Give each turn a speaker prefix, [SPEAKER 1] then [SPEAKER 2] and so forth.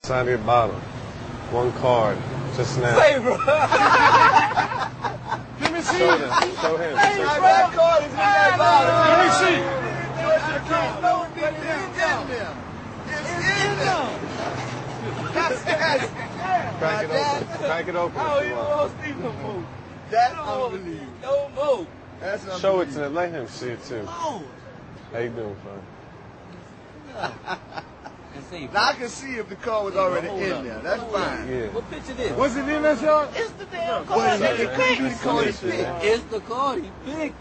[SPEAKER 1] Inside your bottle. One card. Just now.
[SPEAKER 2] Say, bro.
[SPEAKER 3] Let me see.
[SPEAKER 1] Show him. Show him.
[SPEAKER 2] That card is in that bottle.
[SPEAKER 3] Let me see.
[SPEAKER 1] Crack it open. Crack it open.
[SPEAKER 2] I don't even want to see no more. That's unbelievable. No more. That's unbelievable.
[SPEAKER 1] Show it to him. Let him see it too. How you doing, fun?
[SPEAKER 2] Now I can see if the card was already in there. That's fine.
[SPEAKER 1] Yeah.
[SPEAKER 4] What picture this?
[SPEAKER 3] What's it in that shot?
[SPEAKER 4] It's the damn card.
[SPEAKER 2] Well, it could be the card he picked.
[SPEAKER 4] It's the card he picked.